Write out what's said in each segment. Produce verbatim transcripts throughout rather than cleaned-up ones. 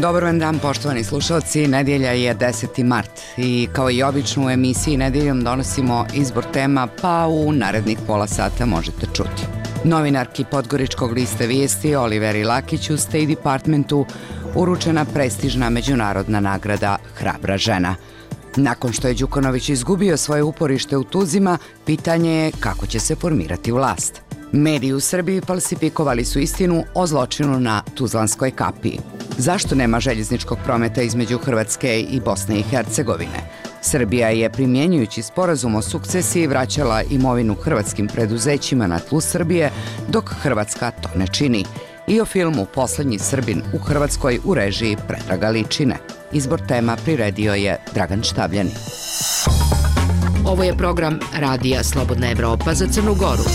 Dobar vam dan, poštovani slušalci. Nedjelja je deseti mart i kao i obično u emisiji Nedjeljom donosimo izbor tema, pa u narednih pola sata možete čuti. Novinarki Podgoričkog lista Vijesti Oliveri Lakić u State Departmentu uručena prestižna međunarodna nagrada Hrabra žena. Nakon što je Đukanović izgubio svoje uporište u Tuzima, pitanje je kako će se formirati vlast. Mediji u Srbiji falsifikovali su istinu o zločinu na Tuzlanskoj kapiji. Zašto nema željezničkog prometa između Hrvatske i Bosne i Hercegovine? Srbija je, primjenjujući sporazum o sukcesiji, vraćala imovinu hrvatskim preduzećima na tlu Srbije, dok Hrvatska to ne čini. I o filmu Poslednji Srbin u Hrvatskoj u režiji Predraga Ličine. Izbor tema priredio je Dragan Štavljani. Ovo je program Radija Slobodna Evropa za Crnu Goru.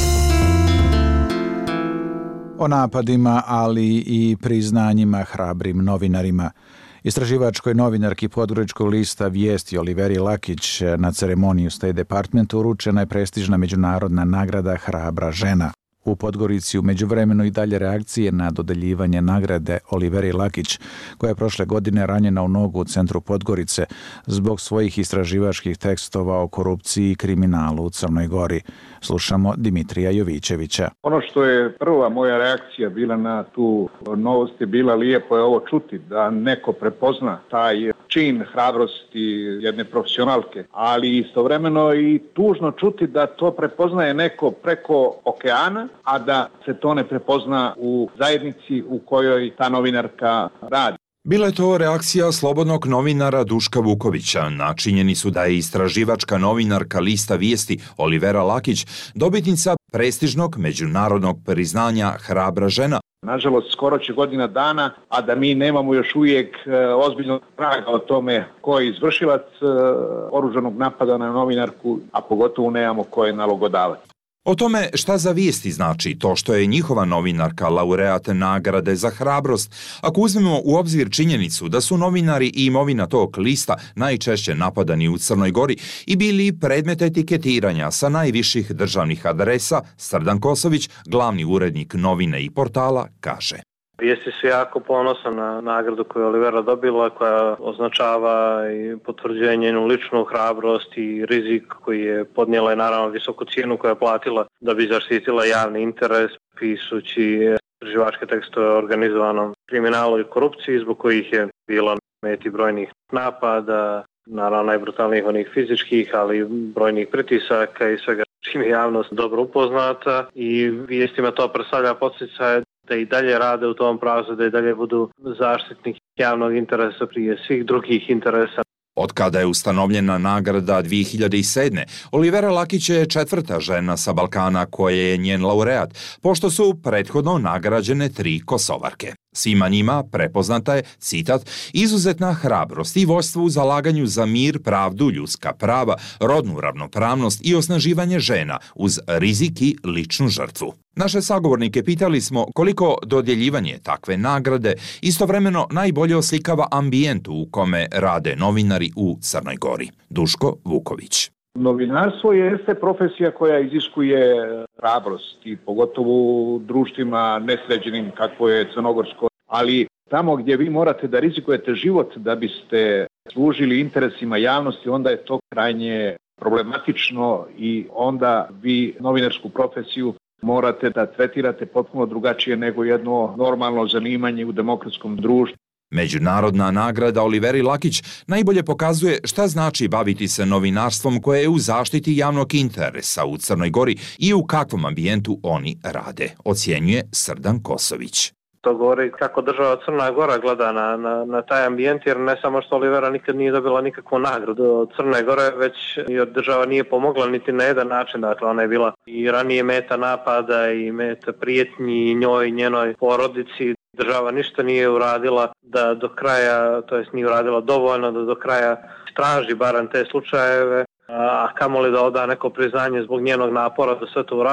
O napadima, ali i priznanjima hrabrim novinarima. Istraživačkoj novinarki Podgoričkog lista Vijesti Oliveri Lakić na ceremoniji u State Departmentu uručena je prestižna međunarodna nagrada Hrabra žena. U Podgorici u međuvremenu i dalje reakcije na dodeljivanje nagrade Oliveri Lakić, koja je prošle godine ranjena u nogu u centru Podgorice zbog svojih istraživačkih tekstova o korupciji i kriminalu u Crnoj Gori. Slušamo Dimitrija Jovićevića. Ono što je prva moja reakcija bila na tu novost je bila, lijepo je ovo čuti, da neko prepozna taj čin hrabrosti jedne profesionalke, ali istovremeno i tužno čuti da to prepoznaje neko preko okeana, a da se to ne prepozna u zajednici u kojoj ta novinarka radi. Bila je to reakcija slobodnog novinara Duška Vukovića na činjenicu da je istraživačka novinarka lista Vijesti Olivera Lakić dobitnica prestižnog međunarodnog priznanja Hrabra žena. Nažalost, skoro će godina dana, a da mi nemamo još uvijek ozbiljnog traga o tome ko je izvršilac oružanog napada na novinarku, a pogotovo nemamo ko je nalogodavac. O tome šta za Vijesti znači to što je njihova novinarka laureat nagrade za hrabrost, ako uzmemo u obzir činjenicu da su novinari i imovina tog lista najčešće napadani u Crnoj Gori i bili predmet etiketiranja sa najviših državnih adresa, Srdan Kosović, glavni urednik novine i portala, kaže. Vijesti su jako ponosan na nagradu koju je Olivera dobila, koja označava i potvrđuje njenu ličnu hrabrost i rizik koji je podnijela, i naravno visoku cijenu koju je platila da bi zaštitila javni interes, pisući istraživačke tekstove o organizovanom kriminalu i korupciji, zbog kojih je bila meti brojnih napada, naravno najbrutalnijih onih fizičkih, ali brojnih pritisaka i svega čim je javnost dobro upoznata, i Vijestima to predstavlja podsticaj da i dalje rade u tom pravcu, da i dalje budu zaštitnik javnog interesa prije svih drugih interesa. Od kada je ustanovljena nagrada dvije hiljade sedme. Olivera Lakić je četvrta žena sa Balkana koja je njen laureat, pošto su prethodno nagrađene tri Kosovarke. Svima njima prepoznata je, citat, izuzetna hrabrost i vođstvo u zalaganju za mir, pravdu, ljudska prava, rodnu ravnopravnost i osnaživanje žena uz rizik i ličnu žrtvu. Naše sagovornike pitali smo koliko dodjeljivanje takve nagrade istovremeno najbolje oslikava ambijent u kome rade novinari u Crnoj Gori. Duško Vuković. Novinarstvo jeste profesija koja iziskuje hrabrost, i pogotovo u društvima nesređenim kakvo je crnogorsko, ali tamo gdje vi morate da rizikujete život da biste služili interesima javnosti, onda je to krajnje problematično i onda vi novinarsku profesiju morate da tretirate potpuno drugačije nego jedno normalno zanimanje u demokratskom društvu. Međunarodna nagrada Oliveri Lakić najbolje pokazuje šta znači baviti se novinarstvom koje je u zaštiti javnog interesa u Crnoj Gori i u kakvom ambijentu oni rade, ocjenjuje Srdan Kosović. To govori kako država Crna Gora gleda na, na, na taj ambijent, jer ne samo što Olivera nikad nije dobila nikakvu nagradu od Crne Gore, već jer država nije pomogla niti na jedan način. Dakle, ona je bila i ranije meta napada i meta prijetnji njoj i njenoj porodici. Država ništa nije uradila da do kraja, to jest nije uradila dovoljno da do kraja straži barem te slučajeve, a kamoli da oda neko priznanje zbog njenog napora da sve to uradi.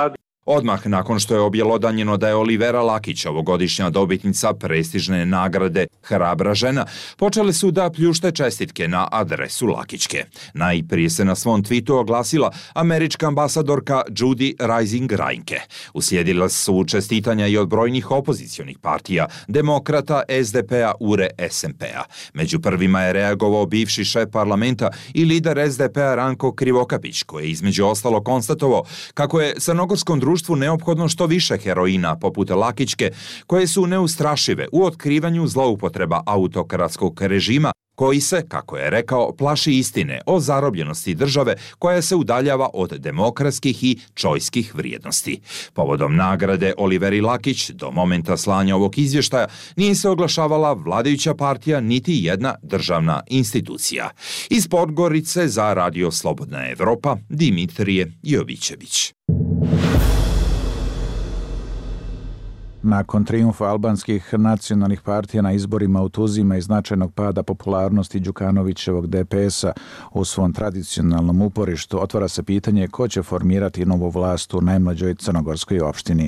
Odmah nakon što je objelodanjeno da je Olivera Lakić ovogodišnja dobitnica prestižne nagrade Hrabra žena, počele su da pljušte čestitke na adresu Lakićke. Najprije se na svom twitu oglasila američka ambasadorka Judy Rising Reinke. Uslijedila su čestitanja i od brojnih opozicionih partija, demokrata, S D P-a, U R E, S M P-a. Među prvima je reagovao bivši šef parlamenta i lider S D P-a Ranko Krivokapić, koji je između ostalo konstatovao kako je crnogorskom društvu neophodno što više heroina poput Lakićke, koje su neustrašive u otkrivanju zloupotreba autokratskog režima, koji se, kako je rekao, plaši istine o zarobljenosti države koja se udaljava od demokratskih i čojskih vrijednosti. Povodom nagrade Oliveri Lakić do momenta slanja ovog izvještaja nije se oglašavala vladajuća partija niti jedna državna institucija. Iz Podgorice za Radio Slobodna Evropa, Dimitrije Jovićević. Nakon trijumfa albanskih nacionalnih partija na izborima u Tuzima i značajnog pada popularnosti Đukanovićevog D P S-a u svom tradicionalnom uporištu, otvara se pitanje ko će formirati novu vlast u najmlađoj crnogorskoj opštini.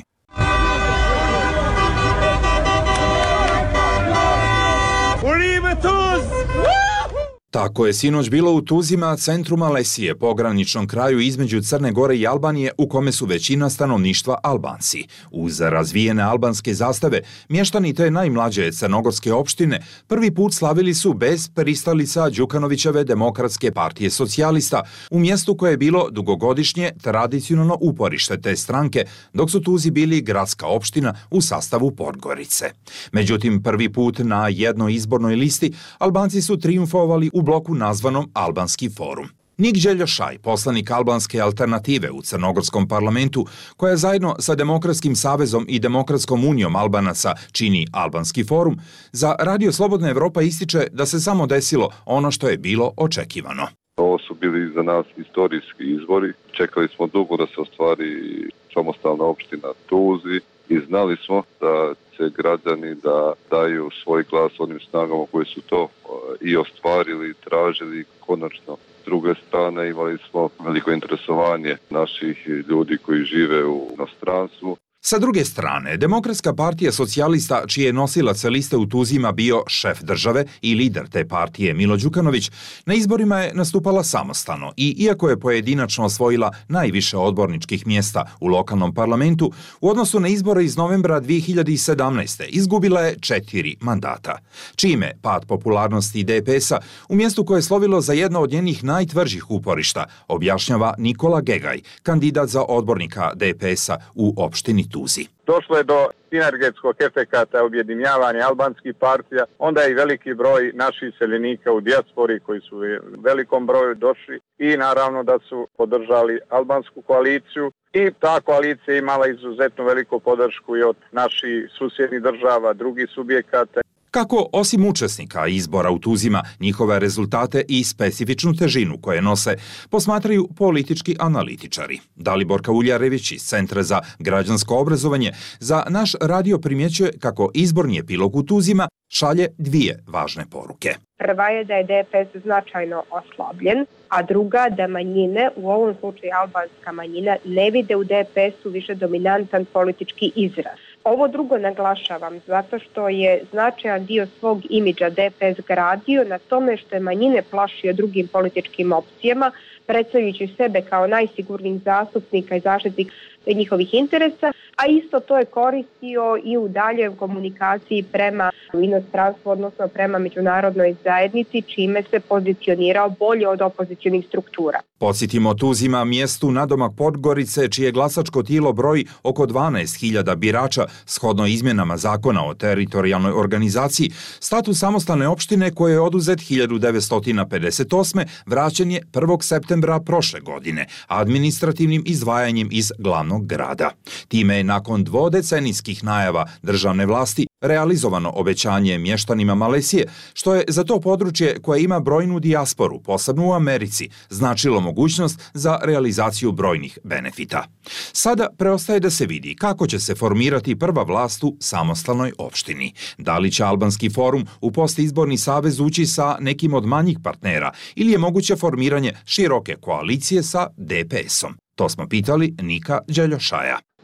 Tako je sinoć bilo u Tuzima, centru Malesije, pograničnom kraju između Crne Gore i Albanije, u kome su većina stanovništva Albanci. Uz razvijene albanske zastave, mještani te najmlađe crnogorske opštine prvi put slavili su bez pristalica Đukanovićeve demokratske partije socijalista, u mjestu koje je bilo dugogodišnje tradicionalno uporište te stranke, dok su Tuzi bili gradska opština u sastavu Podgorice. Međutim, prvi put na jednoj izbornoj listi Albanci su trijumfovali u bloku nazvanom Albanski forum. Nik Đeljošaj, poslanik albanske alternative u crnogorskom parlamentu, koja zajedno sa Demokratskim savezom i Demokratskom unijom Albanaca čini Albanski forum, za Radio Slobodna Evropa ističe da se samo desilo ono što je bilo očekivano. Ovo su bili za nas istorijski izbori. Čekali smo dugo da se ostvari samostalna opština Tuzi i znali smo da će građani da daju svoj glas onim snagama koji su to i ostvarili, tražili konačno. S druge strane imali smo veliko interesovanje naših ljudi koji žive u inostranstvu. Sa druge strane, Demokratska partija socijalista, čiji je nosilac liste u Tuzima bio šef države i lider te partije Milo Đukanović, na izborima je nastupala samostalno i iako je pojedinačno osvojila najviše odborničkih mjesta u lokalnom parlamentu, u odnosu na izbore iz novembra dvije hiljade sedamnaeste. izgubila je četiri mandata. Čime pad popularnosti D P S-a u mjestu koje je slovilo za jedno od njenih najtvrđih uporišta, objašnjava Nikola Gegaj, kandidat za odbornika D P S-a u opštini Tuzi. Došlo je do sinergetskog efekata objedinjavanja albanskih partija, onda je i veliki broj naših seljenika u dijaspori koji su u velikom broju došli i naravno da su podržali albansku koaliciju i ta koalicija je imala izuzetno veliku podršku i od naših susjednih država, drugih subjekata. Kako, osim učesnika izbora u Tuzima, njihove rezultate i specifičnu težinu koje nose, posmatraju politički analitičari. Dalibor Kauljarević iz Centra za građansko obrazovanje za naš radio primjećuje kako izborni epilog u Tuzima šalje dvije važne poruke. Prva je da je D P S značajno oslabljen, a druga da manjine, u ovom slučaju albanska manjina, ne vide u D P S-u više dominantan politički izraz. Ovo drugo naglašavam zato što je značajan dio svog imidža D P S gradio na tome što je manjine plašio drugim političkim opcijama, predstavljajući sebe kao najsigurnijih zastupnika i zaštitnik njihovih interesa, a isto to je koristio i u daljoj komunikaciji prema inostranstvu, odnosno prema međunarodnoj zajednici, čime se pozicionirao bolje od opozicionih struktura. Podsjetimo, Tuzima, mjestu nadomak Podgorice, čije glasačko tijelo broji oko dvanaest hiljada birača, shodno izmjenama zakona o teritorijalnoj organizaciji, status samostalne opštine koje je oduzet hiljadu devetsto pedeset osme. vraćen je prvog septembra prošle godine, administrativnim izdvajanjem iz glavnog grada. Time je nakon dvodecenijskih najava državne vlasti realizovano obećanje mještanima Malesije, što je za to područje koje ima brojnu dijasporu, posebno u Americi, značilo mogućnost za realizaciju brojnih benefita. Sada preostaje da se vidi kako će se formirati prva vlast u samostalnoj opštini. Da li će Albanski forum u postizborni savez ući sa nekim od manjih partnera ili je moguće formiranje široke koalicije sa D P S-om? To smo pitali Nika Đeljošaja.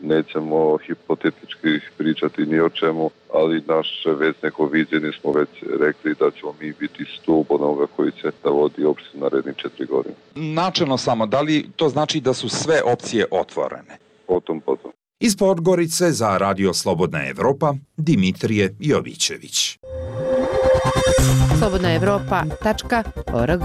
nećemo hipotetički pričati ni o čemu, ali naše već neko viđenje smo već rekli da ćemo mi biti stup onoga koji će da vodi opštinu narednih četiri godine. Načelno samo, da li to znači da su sve opcije otvorene? Potom, potom. Iz Podgorice za Radio Slobodna Evropa, Dimitrije Jovićević. slobodna evropa tačka org.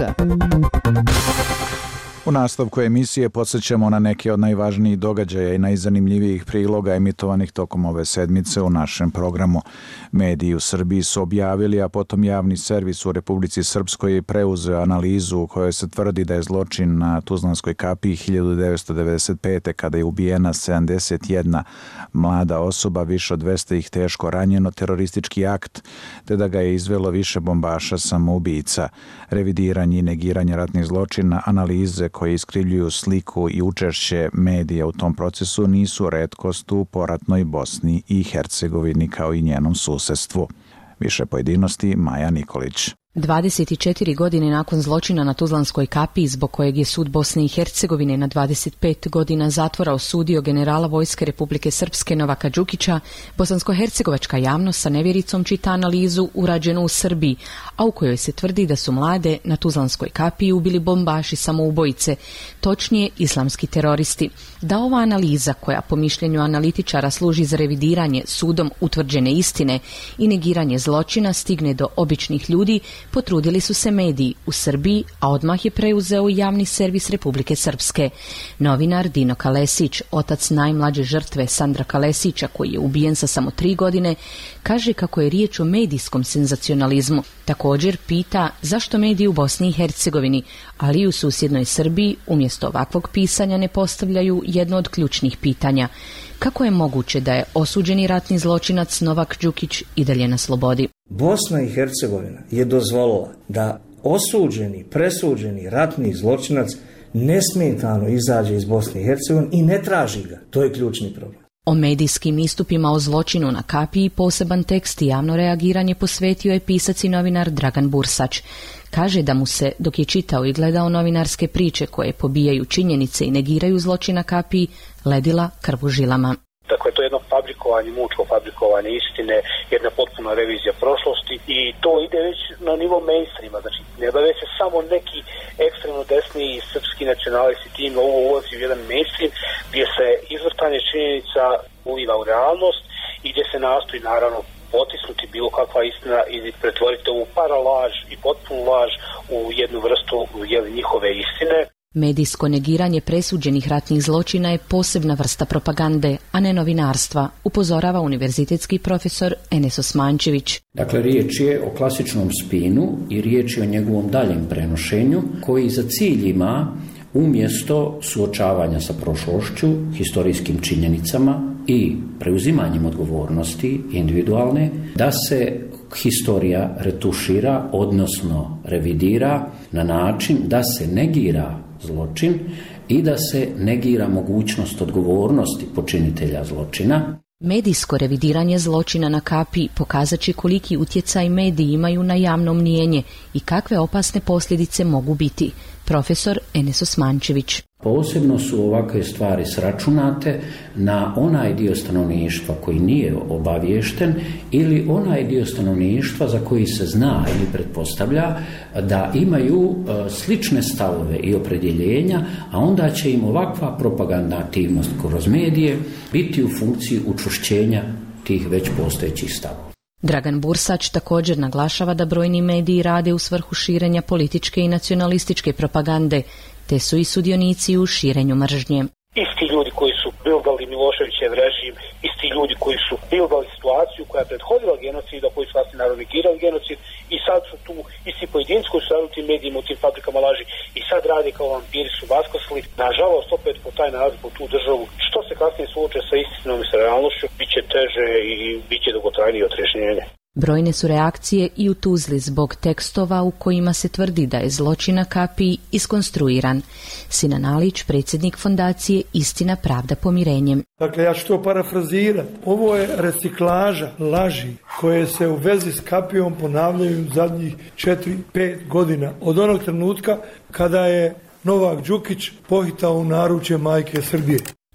U nastavku emisije podsjećamo na neke od najvažnijih događaja i najzanimljivijih priloga emitovanih tokom ove sedmice u našem programu. Mediji u Srbiji su objavili, a potom javni servis u Republici Srpskoj preuzeo analizu u kojoj se tvrdi da je zločin na Tuzlanskoj kapiji hiljadu devetsto devedeset pete. kada je ubijena sedamdeset jedna mlada osoba, više od dvesta ih teško ranjeno, teroristički akt, te da ga je izvelo više bombaša samoubica. Revidiranje i negiranje ratnih zločina, analize koje iskrivljuju sliku i učešće medija u tom procesu nisu retkost u poratnoj Bosni i Hercegovini kao i njenom susedstvu. Više pojedinosti Maja Nikolić. dvadeset četiri godine nakon zločina na Tuzlanskoj kapiji, zbog kojeg je sud Bosne i Hercegovine na dvadeset pet godina zatvora osudio generala Vojske Republike Srpske Novaka Đukića, bosansko-hercegovačka javnost sa nevjericom čita analizu urađenu u Srbiji, a u kojoj se tvrdi da su mlade na Tuzlanskoj kapiji ubili bombaši samoubojice, točnije islamski teroristi. Da ova analiza, koja po mišljenju analitičara služi za revidiranje sudom utvrđene istine i negiranje zločina, stigne do običnih ljudi, potrudili su se mediji u Srbiji, a odmah je preuzeo javni servis Republike Srpske. Novinar Dino Kalesić, otac najmlađe žrtve Sandra Kalesića, koji je ubijen sa samo tri godine, kaže kako je riječ o medijskom senzacionalizmu. Također pita zašto mediji u Bosni i Hercegovini, ali i u susjednoj Srbiji, umjesto ovakvog pisanja ne postavljaju jedno od ključnih pitanja. Kako je moguće da je osuđeni ratni zločinac Novak Đukić i dalje na slobodi? Bosna i Hercegovina je dozvolila da osuđeni, presuđeni ratni zločinac nesmetano izađe iz Bosne i Hercegovine i ne traži ga. To je ključni problem. O medijskim istupima o zločinu na kapiji poseban tekst i javno reagiranje posvetio je pisac i novinar Dragan Bursač. Kaže da mu se, dok je čitao i gledao novinarske priče koje pobijaju činjenice i negiraju zločin na kapiji, ledila krv u žilama. Dakle, to je jedno fabrikovanje, mučko fabrikovanje istine, jedna potpuna revizija prošlosti i to ide već na nivo mainstreama. Znači, ne bave se samo neki ekstremno desni i srpski nacionalisti tim, ovo ulazi u jedan mainstream gdje se izvrtanje činjenica uliva u realnost i gdje se nastoji naravno potisnuti bilo kakva istina i pretvoriti ovu paralaž i potpunu laž u jednu vrstu jeli, njihove istine. Medijsko negiranje presuđenih ratnih zločina je posebna vrsta propagande, a ne novinarstva, upozorava univerzitetski profesor Enes Osmančević. Dakle, riječ je o klasičnom spinu i riječ je o njegovom daljem prenošenju koji za cilj ima, umjesto suočavanja sa prošlošću, historijskim činjenicama i preuzimanjem odgovornosti individualne, da se historija retušira, odnosno revidira na način da se negira zločin i da se negira mogućnost odgovornosti počinitelja zločina. Medijsko revidiranje zločina na kapiji pokazat će koliki utjecaj mediji imaju na javno mnijenje i kakve opasne posljedice mogu biti. Profesor Enes Osmančević. Posebno su ovakve stvari sračunate na onaj dio stanovništva koji nije obaviješten ili onaj dio stanovništva za koji se zna ili pretpostavlja da imaju slične stavove i opredjeljenja, a onda će im ovakva propagandna aktivnost kroz medije biti u funkciji učvršćenja tih već postojećih stavova. Dragan Bursač također naglašava da brojni mediji rade u svrhu širenja političke i nacionalističke propagande, te su i sudionici u širenju mržnje. Isti ljudi koji su bildali Miloševićev režim, isti ljudi koji su bildali situaciju koja je prethodila genocida, koji su vlastni narod negirali genocid i sad su tu isti pojedinci koji su radili u tim medijima, u tim fabrikama laži i sad rade kao vampiri su vaskrsli. Nažalost, opet po taj narod, po tu državu, što se kasnije sluče sa istinom i sa realnošću, bit će teže i bit će dugotrajnije otrešnjenje. Brojne su reakcije i u Tuzli zbog tekstova u kojima se tvrdi da je zločin na kapiji iskonstruiran. Sinan Alić, predsjednik fondacije Istina, pravda, pomirenjem. Dakle, ja ću to parafrazirati. Ovo je reciklaža laži koje se u vezi s kapijom ponavljaju zadnjih četiri pet godina. Od onog trenutka kada je Novak Đukić pohitao u naručje majke Srbije.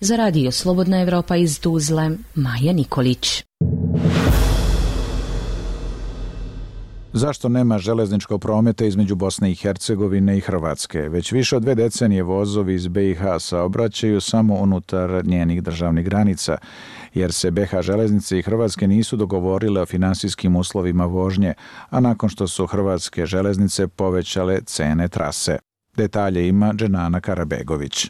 Za radio Slobodna Evropa iz Tuzle, Maja Nikolić. Zašto nema železničkog prometa između Bosne i Hercegovine i Hrvatske? Već više od dve decenije vozovi iz B i H saobraćaju samo unutar njenih državnih granica, jer se B H železnice i Hrvatske nisu dogovorile o finansijskim uslovima vožnje, a nakon što su hrvatske železnice povećale cene trase. Detalje ima Dženana Karabegović.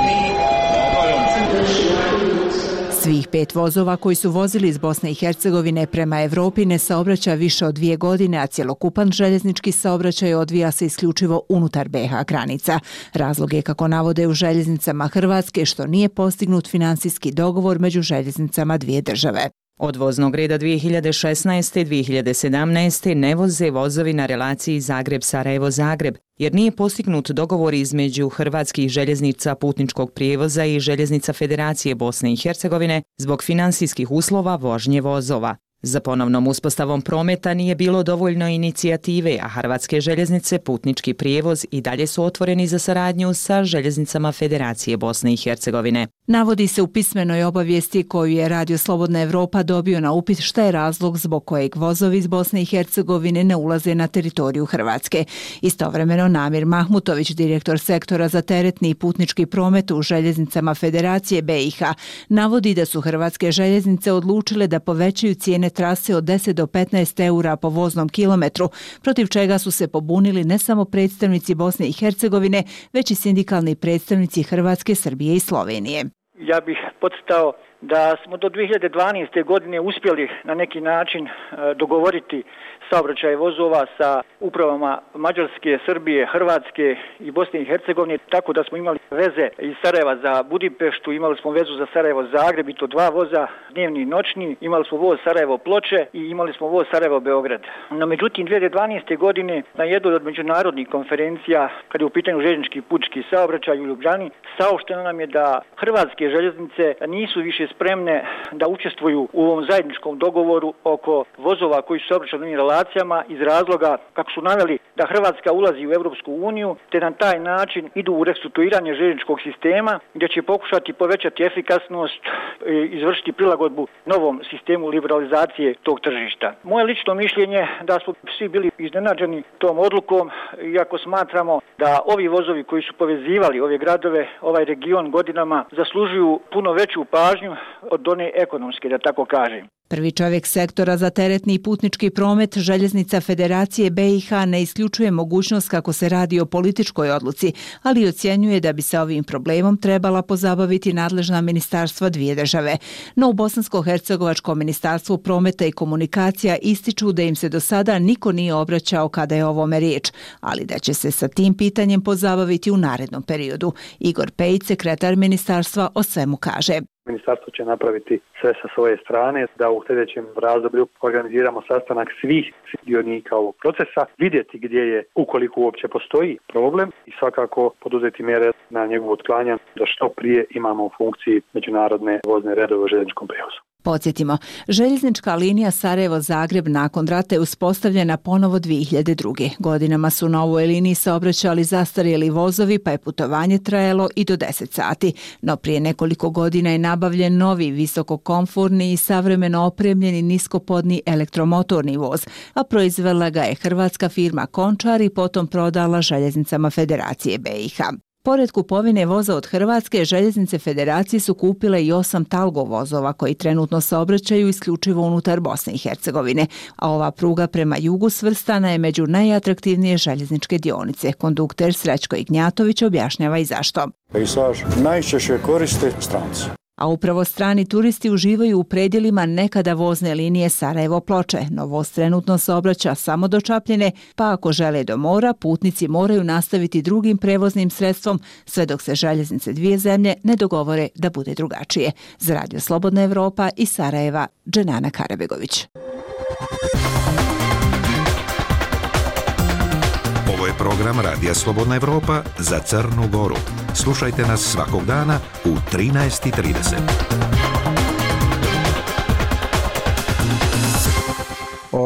Svih pet vozova koji su vozili iz Bosne i Hercegovine prema Evropi ne saobraća više od dvije godine, a cjelokupan željeznički saobraćaj odvija se isključivo unutar B H granica. Razlog je, kako navode u željeznicama Hrvatske, što nije postignut finansijski dogovor među željeznicama dvije države. Od voznog reda dvije hiljade šesnaeste i dvije hiljade sedamnaeste ne voze vozovi na relaciji Zagreb-Sarajevo-Zagreb, jer nije postignut dogovor između hrvatskih željeznica putničkog prijevoza i željeznica Federacije Bosne i Hercegovine zbog finansijskih uslova vožnje vozova. Za ponovnom uspostavom prometa nije bilo dovoljno inicijative, a hrvatske željeznice putnički prijevoz i dalje su otvoreni za saradnju sa željeznicama Federacije Bosne i Hercegovine. Navodi se u pismenoj obavijesti koju je Radio Slobodna Evropa dobio na upit šta je razlog zbog kojeg vozovi iz Bosne i Hercegovine ne ulaze na teritoriju Hrvatske. Istovremeno Namir Mahmutović, direktor sektora za teretni i putnički promet u željeznicama Federacije B i H, navodi da su hrvatske željeznice odlučile da povećaju cijene trase od deset do petnaest eura po voznom kilometru, protiv čega su se pobunili ne samo predstavnici Bosne i Hercegovine, već i sindikalni predstavnici Hrvatske, Srbije i Slovenije. Ja bih podcrtao da smo do dvije hiljade dvanaeste. godine uspjeli na neki način dogovoriti saobraćaj vozova sa upravama Mađarske, Srbije, Hrvatske i Bosne i Hercegovine, tako da smo imali veze iz Sarajeva za Budimpeštu, imali smo vezu za Sarajevo-Zagreb i to dva voza, dnevni i noćni, imali smo voz Sarajevo-Ploče i imali smo voz Sarajevo-Beograd. No međutim, dvije hiljade dvanaeste. godine na jednoj od međunarodnih konferencija, kad je u pitanju željeznički i putnički saobraćaj u Ljubljani, saopšteno nam je da hrvatske željeznice nisu više spremne da učestvuju u ovom zajedničkom dogovoru oko vozova koji su saobraćali na relacijama iz razloga, kako su naveli, da Hrvatska ulazi u Europsku uniju, te na taj način idu u restrukturiranje željezničkog sistema, gdje će pokušati povećati efikasnost, izvršiti prilagodbu novom sistemu liberalizacije tog tržišta. Moje lično mišljenje da smo svi bili iznenađeni tom odlukom, iako smatramo da ovi vozovi koji su povezivali ove gradove, ovaj region godinama, zaslužuju puno veću pažnju od one ekonomske, da tako kažem. Prvi čovjek sektora za teretni i putnički promet željeznica Federacije B i H ne isključuje mogućnost kako se radi o političkoj odluci, ali ocjenjuje da bi se ovim problemom trebala pozabaviti nadležna ministarstva dvije države. No u Bosansko-hercegovačkom ministarstvu prometa i komunikacija ističu da im se do sada niko nije obraćao kada je o ovome riječ, ali da će se sa tim pitanjem pozabaviti u narednom periodu. Igor Pejić, sekretar ministarstva, o svemu kaže. Ministarstvo će napraviti sve sa svoje strane da u sljedećem razdoblju organiziramo sastanak svih dionika ovog procesa, vidjeti gdje je, ukoliko uopće postoji problem, i svakako poduzeti mjere na njegovu otklanjanje da što prije imamo u funkciji međunarodne vozne redove u željezničkom prijevozu. Podsjetimo, željeznička linija Sarajevo-Zagreb nakon rata je uspostavljena ponovo dvije hiljade druge. Godinama su na ovoj liniji saobraćali zastarjeli vozovi, pa je putovanje trajalo i do deset sati. No prije nekoliko godina je nabavljen novi visokokomforni i savremeno opremljeni niskopodni elektromotorni voz, a proizvela ga je hrvatska firma Končar i potom prodala željeznicama Federacije B i H. Pored kupovine voza od Hrvatske, željeznice Federacije su kupile i osam Talgo vozova koji trenutno saobraćaju isključivo unutar Bosne i Hercegovine, a ova pruga prema jugu svrstana je među najatraktivnije željezničke dionice. Kondukter Srećko Ignjatović objašnjava i zašto. Pejsaž najčešće koriste stranci. A upravo strani turisti uživaju u predjelima nekada vozne linije Sarajevo-Ploče, no voz trenutno saobraća samo do Čapljine, pa ako žele do mora, putnici moraju nastaviti drugim prevoznim sredstvom, sve dok se željeznice dvije zemlje ne dogovore da bude drugačije. Za Radio Slobodna Evropa iz Sarajeva, Dženana Karabegović. Ovo je program Radija Slobodna Evropa za Crnu Goru. Slušajte nas svakog dana u trinaest i trideset. O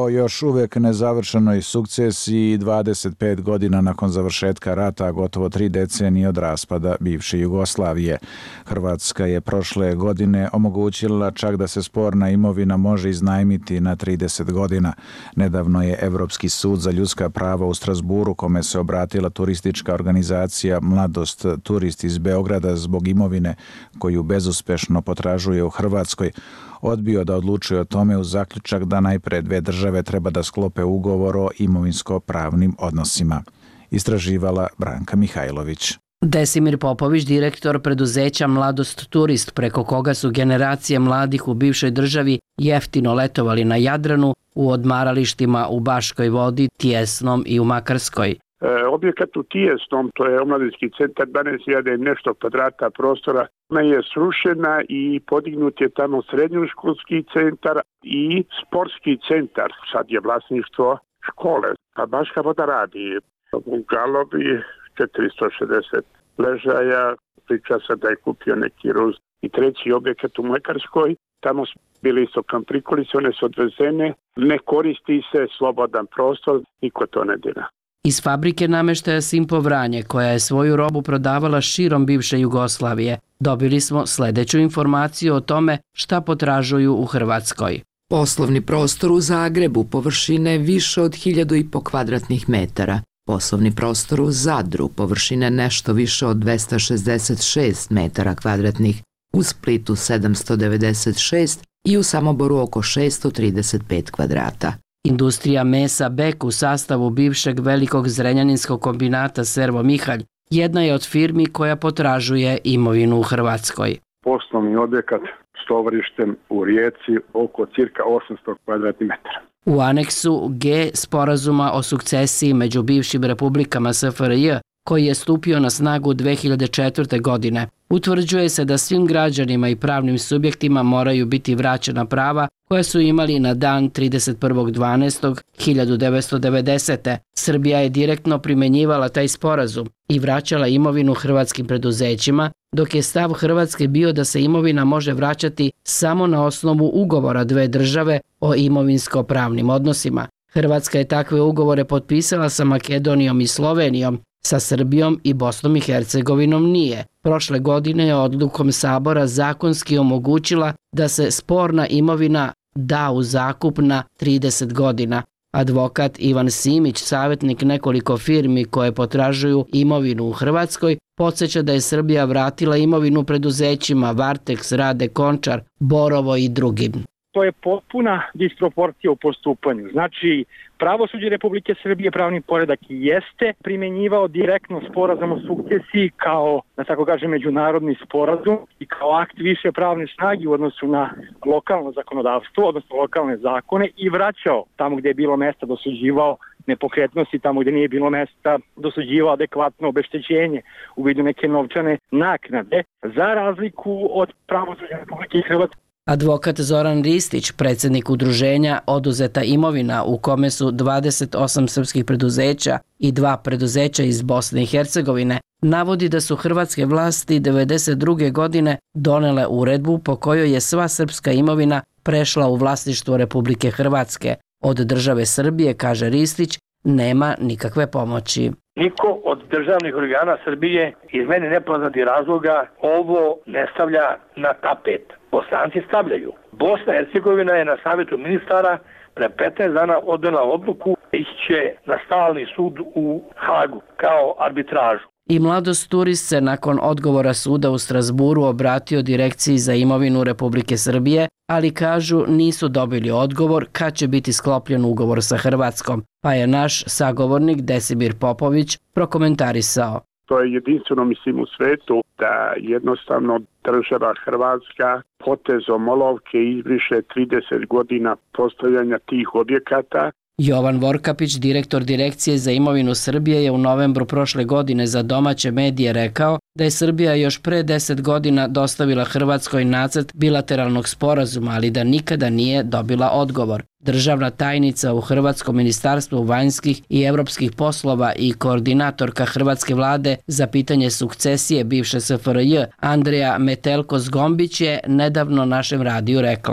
o još uvek nezavršenoj sukcesiji dvadeset pet godina nakon završetka rata, gotovo tri decenije od raspada bivše Jugoslavije. Hrvatska je prošle godine omogućila čak da se sporna imovina može iznajmiti na trideset godina. Nedavno je Evropski sud za ljudska prava u Strasburu, kome se obratila turistička organizacija Mladost turist iz Beograda zbog imovine koju bezuspešno potražuje u Hrvatskoj, odbio da odlučuje o tome uz zaključak da najpre dve države treba da sklope ugovor o imovinsko-pravnim odnosima. Istraživala Branka Mihajlović. Desimir Popović, direktor preduzeća Mladost turist, preko koga su generacije mladih u bivšoj državi jeftino letovali na Jadranu, u odmaralištima u Baškoj Vodi, Tijesnom i u Makarskoj. E, objekat u Tijesnom, to je omladinski centar, dvanaest hiljada i nešto kvadrata prostora, ona je srušena i podignut je tamo srednjoškolski centar i sportski centar. Sad je vlasništvo škole, a Baška Voda radi. U Galovi četiristo šezdeset ležaja, priča se da je kupio neki Rus. I treći objekat u Makarskoj, tamo su bili isto kamprikolice, one su odvezene, ne koristi se, slobodan prostor, niko to ne dira. Iz fabrike nameštaja Simpo Vranje, koja je svoju robu prodavala širom bivše Jugoslavije, dobili smo sledeću informaciju o tome šta potražuju u Hrvatskoj. Poslovni prostor u Zagrebu površine više od hiljadu i po kvadratnih metara. Poslovni prostor u Zadru površine nešto više od dvesta šezdeset šest metara kvadratnih, u Splitu sedamsto devedeset šest i u Samoboru oko šessto trideset pet kvadrata. Industrija mesa Bek u sastavu bivšeg velikog zrenjaninskog kombinata Servo Mihalj jedna je od firmi koja potražuje imovinu u Hrvatskoj. Poslovni objekat s tovarištem u Rijeci oko cirka osamsto kvadratnih metara. U aneksu G sporazuma o sukcesiji među bivšim republikama S F R J, koji je stupio na snagu dve hiljade četvrte. godine, utvrđuje se da svim građanima i pravnim subjektima moraju biti vraćena prava koja su imali na dan trideset prvog decembra hiljadu devetsto devedesete. Srbija je direktno primenjivala taj sporazum i vraćala imovinu hrvatskim preduzećima, dok je stav Hrvatske bio da se imovina može vraćati samo na osnovu ugovora dve države o imovinsko-pravnim odnosima. Hrvatska je takve ugovore potpisala sa Makedonijom i Slovenijom, sa Srbijom i Bosnom i Hercegovinom nije. Prošle godine je odlukom Sabora zakonski omogućila da se sporna imovina da u zakup na trideset godina. Advokat Ivan Simić, savjetnik nekoliko firmi koje potražuju imovinu u Hrvatskoj, podsjeća da je Srbija vratila imovinu preduzećima Varteks, Rade Končar, Borovo i drugim. To je potpuna disproporcija u postupanju. Znači, pravosuđe Republike Srbije, pravni poredak jeste primenjivao direktno sporazum o sukcesiji kao, da tako kažem, međunarodni sporazum i kao akt više pravne snage u odnosu na lokalno zakonodavstvo, odnosno lokalne zakone, i vraćao tamo gdje je bilo mesta, dosuđivao nepokretnosti, tamo gdje nije bilo mesta, dosuđivao adekvatno obeštećenje u vidu neke novčane naknade, za razliku od pravosuđa Republike Hrvatske. Advokat Zoran Ristić, predsjednik udruženja Oduzeta imovina, u kome su dvadeset osam srpskih preduzeća i dva preduzeća iz Bosne i Hercegovine, navodi da su hrvatske vlasti devedeset druge. godine donele uredbu po kojoj je sva srpska imovina prešla u vlasništvo Republike Hrvatske. Od države Srbije, kaže Ristić, nema nikakve pomoći. Niko od državnih organa Srbije iz meni nepoznatih razloga ovo ne stavlja na tapet. Bosanci stavljaju. Bosna i Hercegovina je na savjetu ministara pre petnaest dana odnela odluku da će na stalni sud u Hagu kao arbitražu. I Mladost turist se nakon odgovora suda u Strasburu obratio Direkciji za imovinu Republike Srbije, ali kažu nisu dobili odgovor kad će biti sklopljen ugovor sa Hrvatskom, pa je naš sagovornik Desimir Popović prokomentarisao. To je jedinstveno, mislim, u svetu da jednostavno država Hrvatska potezom olovke izbriše trideset godina postavljanja tih objekata. Jovan Vorkapić, direktor Direkcije za imovinu Srbije, je u novembru prošle godine za domaće medije rekao da je Srbija još pre deset godina dostavila Hrvatskoj nacrt bilateralnog sporazuma, ali da nikada nije dobila odgovor. Državna tajnica u Hrvatskom ministarstvu vanjskih i evropskih poslova i koordinatorka Hrvatske vlade za pitanje sukcesije bivše S F R J, Andreja Metelko-Zgombić, je nedavno našem radiju rekla.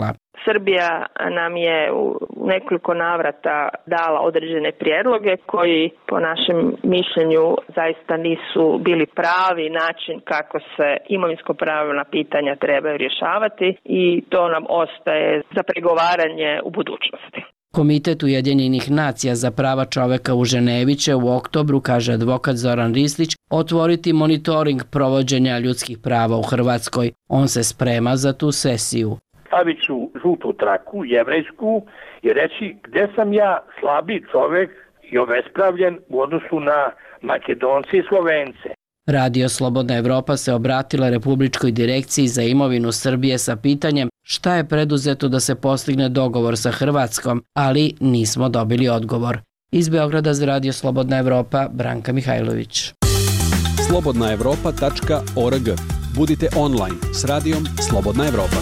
Srbija nam je u nekoliko navrata dala određene prijedloge koji po našem mišljenju zaista nisu bili pravi način kako se imovinsko-pravna pitanja trebaju rješavati i to nam ostaje za pregovaranje u budućnosti. Komitet Ujedinjenih nacija za prava čoveka u Ženevi će u oktobru, kaže advokat Zoran Rislić, otvoriti monitoring provođenja ljudskih prava u Hrvatskoj. On se sprema za tu sesiju. Stavit ću žutu traku, jevrejsku, i reći gdje sam ja slabiji čovek i obespravljen u odnosu na Makedonce i Slovence. Radio Slobodna Evropa se obratila Republičkoj direkciji za imovinu Srbije sa pitanjem šta je preduzeto da se postigne dogovor sa Hrvatskom, ali nismo dobili odgovor. Iz Beograda za Radio Slobodna Evropa, Branka Mihajlović. slobodna evropa tačka org. Budite online s radijom Slobodna Evropa.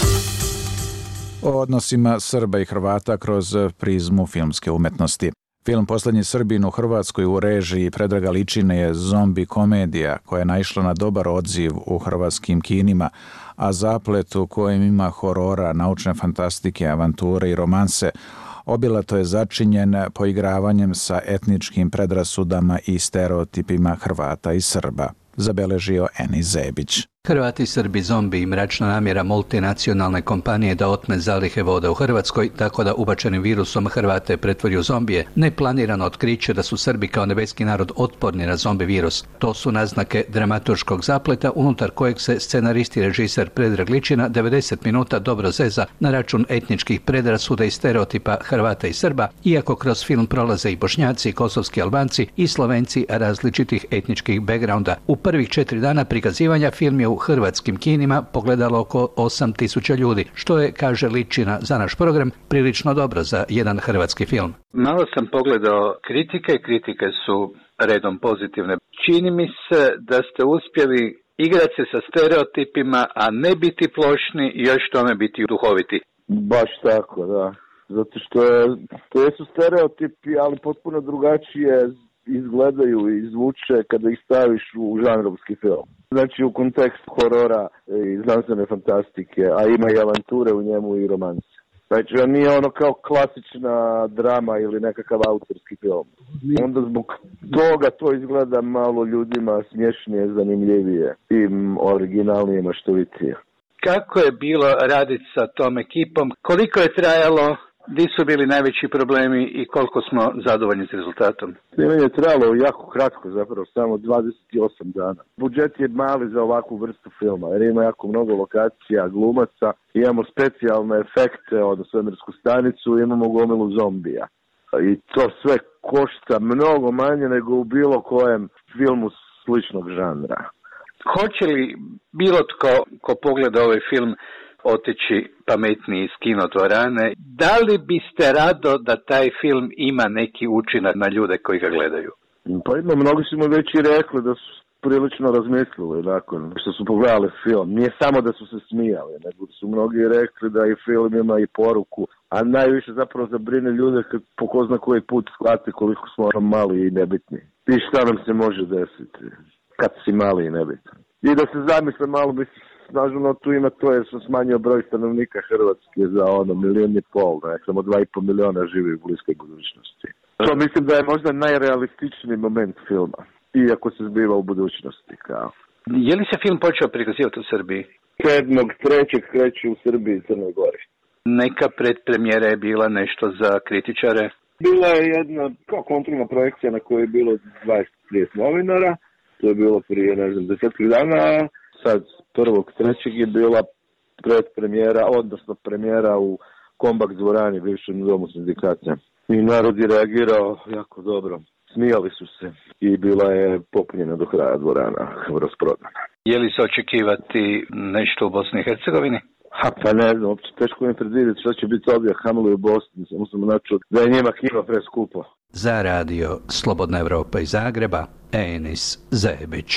O odnosima Srba i Hrvata kroz prizmu filmske umetnosti. Film Poslednji Srbin u Hrvatskoj u režiji Predraga Ličine je zombi komedija koja je naišla na dobar odziv u hrvatskim kinima, a zaplet u kojem ima horora, naučne fantastike, avanture i romanse obilato je začinjen poigravanjem sa etničkim predrasudama i stereotipima Hrvata i Srba, zabeležio Enis Zebić. Hrvati, Srbi, zombi i mračna namjera multinacionalne kompanije da otme zalihe voda u Hrvatskoj tako da ubačenim virusom Hrvate pretvori u zombije, neplanirano otkriće da su Srbi kao nebeski narod otporni na zombi virus. To su naznake dramaturškog zapleta unutar kojeg se scenarist i režiser Predrag Ličina devedeset minuta dobro zeza na račun etničkih predrasuda i stereotipa Hrvata i Srba, iako kroz film prolaze i Bošnjaci, kosovski Albanci i Slovenci različitih etničkih backgrounda. U prvih četiri dana prikazivanja film je u hrvatskim kinima pogledalo oko osam tisuća ljudi, što je, kaže Ličina za naš program, prilično dobro za jedan hrvatski film. Malo sam pogledao kritike, kritike su redom pozitivne. Čini mi se da ste uspjeli igrati se sa stereotipima, a ne biti plošni i još tome biti duhoviti. Baš tako, da. Zato što je, to jesu stereotipi, ali potpuno drugačije izgledaju i zvuče kada ih staviš u žanrovski film. Znači u kontekstu horora i znanstvene fantastike, a ima i avanture u njemu i romanse. Znači on nije ono kao klasična drama ili nekakav autorski film. Onda zbog toga to izgleda malo ljudima smješnije, zanimljivije i originalnije, maštovitije. Kako je bilo raditi sa tom ekipom? Koliko je trajalo? Gdje su bili najveći problemi i koliko smo zadovoljni s rezultatom? Snimanje je trajalo jako kratko, zapravo samo dvadeset osam dana. Budžet je mali za ovakvu vrstu filma, jer ima jako mnogo lokacija, glumaca, imamo specijalne efekte od svemirsku stanicu, imamo gomilu zombija. I to sve košta mnogo manje nego u bilo kojem filmu sličnog žanra. Hoće li bilo tko ko pogleda ovaj film otići pametniji iz kinodvorane? Da li biste rado da taj film ima neki učinak na ljude koji ga gledaju? Pa ima, mnogi su mu već i rekli da su prilično razmislili nakon što su pogledali film. Nije samo da su se smijali, nego su mnogi rekli da i film ima i poruku, a najviše zapravo zabrine ljude kad po ko zna koji put shvati koliko smo ono mali i nebitni. I šta nam se može desiti kad si mali i nebitan. I da se zamisle malo, mislim, snažno tu ima to jer sam smanjio broj stanovnika Hrvatske za ono milijon i pol, ne, samo dva i pol miliona živi u bliskoj budućnosti. To mislim da je možda najrealističniji moment filma, iako se zbiva u budućnosti. Kao. Je li se film počeo prikazivati u Srbiji? sedmog trećeg kreće u Srbiji i Crnoj Gori. Neka predpremjera je bila nešto za kritičare? Bila je jedna kao kontrolna projekcija na kojoj je bilo dvadeset do trideset novinara. To je bilo prije, ne znam, desetih dana. Sad prvog trećeg je bila predpremjera, odnosno premijera u Kombak dvorani, bivšem domu sindikata. I narod je reagirao jako dobro. Smijali su se i bila je popunjena do kraja dvorana, rasprodana. Je li se očekivati nešto u Bosni i Hercegovini? Ha, pa ne znam, uopće teško mi predvidjeti što će biti odjah Hamilu i Bosni. Samo sam načuo da je njima kino preskupo. Za radio Slobodna Evropa iz Zagreba, Enis Zebić.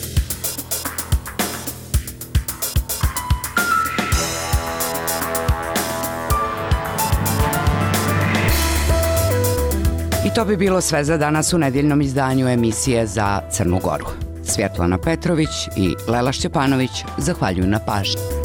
I to bi bilo sve za danas u nedjeljnom izdanju emisije za Crnu Goru. Svjetlana Petrović i Lela Šćepanović zahvaljuju na pažnji.